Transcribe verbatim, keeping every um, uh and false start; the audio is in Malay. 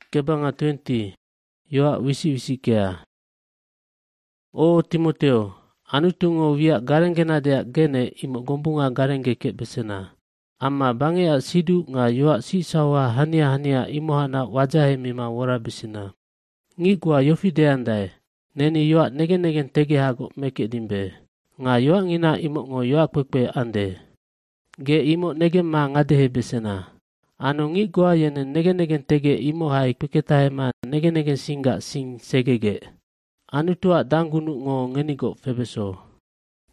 kebanga twenty, yoa wisi-wisi kea. O Timoteo, anutungo wiak garengena deak gene imok gombunga garengge kek besena. Amma bange ak sidu nga yoak sisawa hania-hania imohana wajahe mima wara besina. Ngi gua yofi deandai, neni yoak negen-negen tege hagok mekek dimbe. Nga yoak ngina imok ngo yoak kwekwe ande. Ge imok negen ma ngadehe besena. Anu ngi gua yenen negen-negen tege imo hai kweketahe ma negen-negen singgak sing segege. Anu tuak danggunu ngo ngenigok febeso.